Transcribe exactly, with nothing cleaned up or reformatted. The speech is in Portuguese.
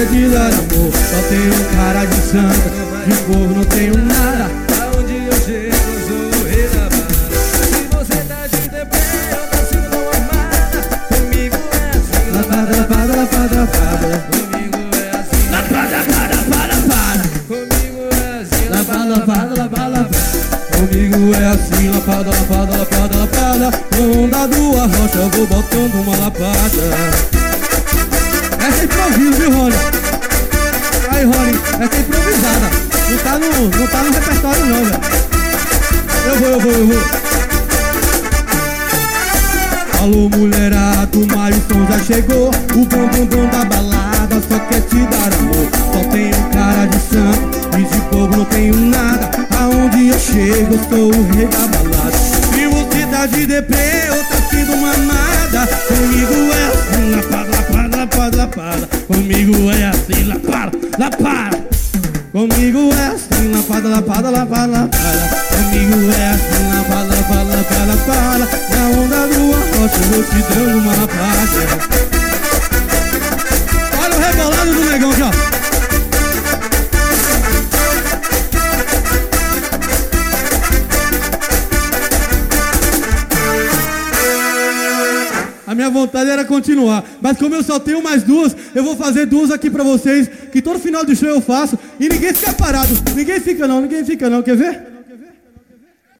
é de dar amor. Só tenho cara de santa, de povo não tenho nada. Aonde eu chego sou o rei da balada. Se você tá de deprê, eu nasci numa armada. Comigo é assim, lapada, lapada, lapada, lapada. comigo é assim, Lapada, lapada, lapada, lapada. comigo é assim, Lapada, lapada, lapada, lapada. Comigo é assim, lapada, lapada, lapada, lapada. Com onda do arrocha eu vou botando uma lapada. Essa é improviso, viu, Rony? Aí, Rony, essa é improvisada. Não tá no, não tá no repertório não, velho. Eu vou, eu vou, eu vou. Alô, mulherada, o Mailson já chegou. O bom, bom, bom da balada só quer te dar amor. Só tenho cara de santo e de povo não tenho nada. Aonde eu chego, eu sou o rei da balada. Se você tá de deprê ou tá sendo mamada, comigo é assim, lapada, lapada, lapada, lapada. Comigo é assim, lapada, lapada. Comigo é assim, lapada, lapada, lapada, lapada. Comigo é assim, lapada, lapada, lapada, lapada. Na onda do arrocha eu vou te dando uma lapada. Olha o rebolado do negão aqui, ó. A minha vontade era continuar, mas como eu só tenho mais duas, eu vou fazer duas aqui pra vocês, que todo final de show eu faço, e ninguém fica parado, ninguém fica não, ninguém fica não, quer ver?